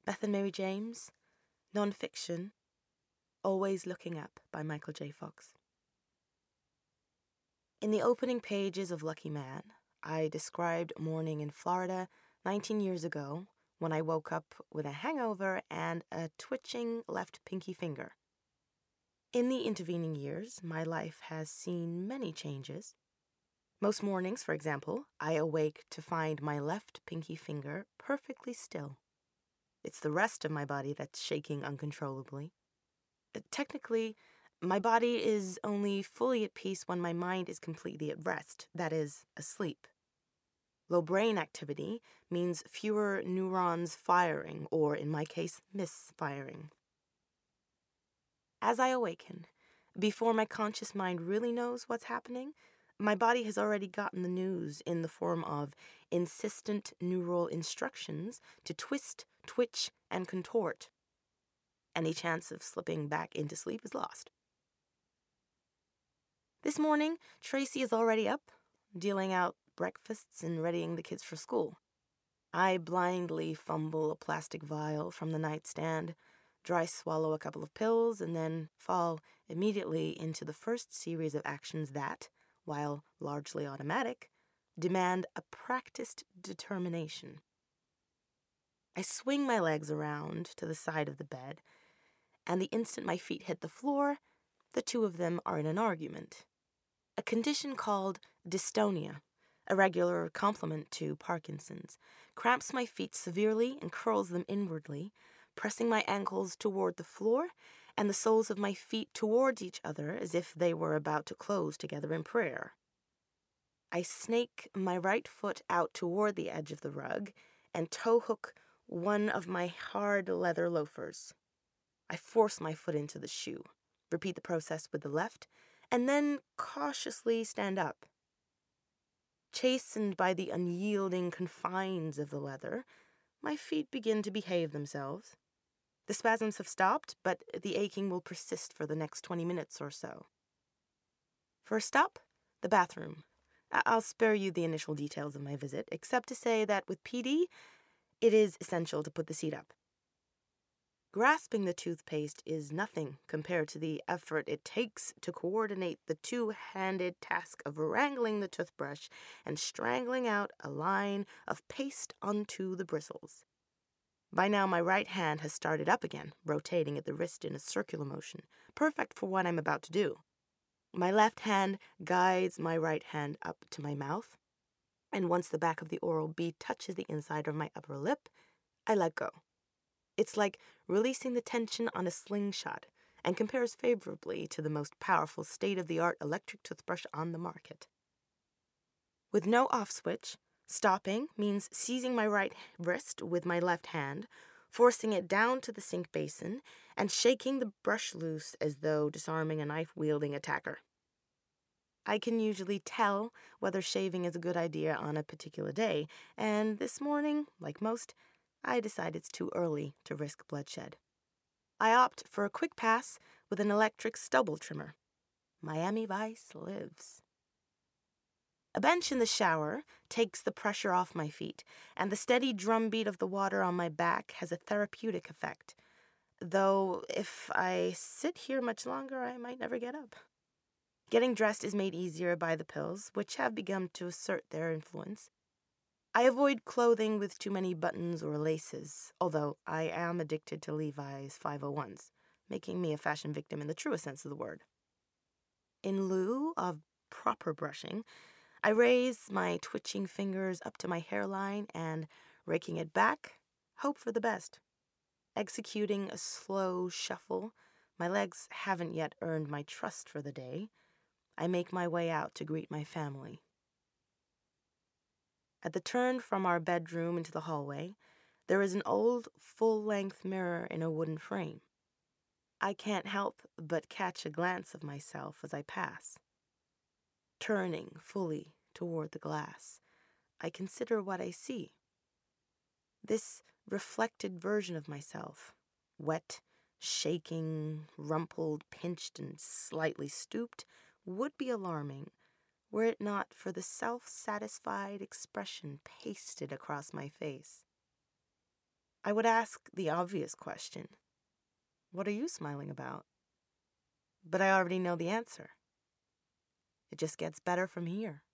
Beth and Mary James, non-fiction, Always Looking Up by Michael J. Fox. In the opening pages of Lucky Man, I described a morning in Florida 19 years ago when I woke up with a hangover and a twitching left pinky finger. In the intervening years, my life has seen many changes. Most mornings, for example, I awake to find my left pinky finger perfectly still. It's the rest of my body that's shaking uncontrollably. Technically, my body is only fully at peace when my mind is completely at rest, that is, asleep. Low brain activity means fewer neurons firing, or in my case, misfiring. As I awaken, before my conscious mind really knows what's happening, my body has already gotten the news in the form of insistent neural instructions to twist, twitch, and contort. Any chance of slipping back into sleep is lost. This morning, Tracy is already up, dealing out breakfasts and readying the kids for school. I blindly fumble a plastic vial from the nightstand, dry swallow a couple of pills, and then fall immediately into the first series of actions that, while largely automatic, demand a practiced determination. I swing my legs around to the side of the bed, and the instant my feet hit the floor, the two of them are in an argument. A condition called dystonia, a regular complement to Parkinson's, cramps my feet severely and curls them inwardly, pressing my ankles toward the floor and the soles of my feet towards each other as if they were about to close together in prayer. I snake my right foot out toward the edge of the rug and toe hook one of my hard leather loafers. I force my foot into the shoe, repeat the process with the left, and then cautiously stand up. Chastened by the unyielding confines of the leather, my feet begin to behave themselves. The spasms have stopped, but the aching will persist for the next 20 minutes or so. First up, the bathroom. I'll spare you the initial details of my visit, except to say that with PD, it is essential to put the seat up. Grasping the toothpaste is nothing compared to the effort it takes to coordinate the two-handed task of wrangling the toothbrush and strangling out a line of paste onto the bristles. By now, my right hand has started up again, rotating at the wrist in a circular motion, perfect for what I'm about to do. My left hand guides my right hand up to my mouth, and once the back of the oral bead touches the inside of my upper lip, I let go. It's like releasing the tension on a slingshot and compares favorably to the most powerful state-of-the-art electric toothbrush on the market. With no off switch, stopping means seizing my right wrist with my left hand, forcing it down to the sink basin, and shaking the brush loose as though disarming a knife-wielding attacker. I can usually tell whether shaving is a good idea on a particular day, and this morning, like most, I decide it's too early to risk bloodshed. I opt for a quick pass with an electric stubble trimmer. Miami Vice lives. A bench in the shower takes the pressure off my feet, and the steady drumbeat of the water on my back has a therapeutic effect, though if I sit here much longer, I might never get up. Getting dressed is made easier by the pills, which have begun to assert their influence. I avoid clothing with too many buttons or laces, although I am addicted to Levi's 501s, making me a fashion victim in the truest sense of the word. In lieu of proper brushing, I raise my twitching fingers up to my hairline and, raking it back, hope for the best. Executing a slow shuffle, my legs haven't yet earned my trust for the day, I make my way out to greet my family. At the turn from our bedroom into the hallway, there is an old, full-length mirror in a wooden frame. I can't help but catch a glance of myself as I pass. Turning fully toward the glass, I consider what I see. This reflected version of myself, wet, shaking, rumpled, pinched, and slightly stooped, would be alarming were it not for the self-satisfied expression pasted across my face. I would ask the obvious question, what are you smiling about? But I already know the answer. It just gets better from here.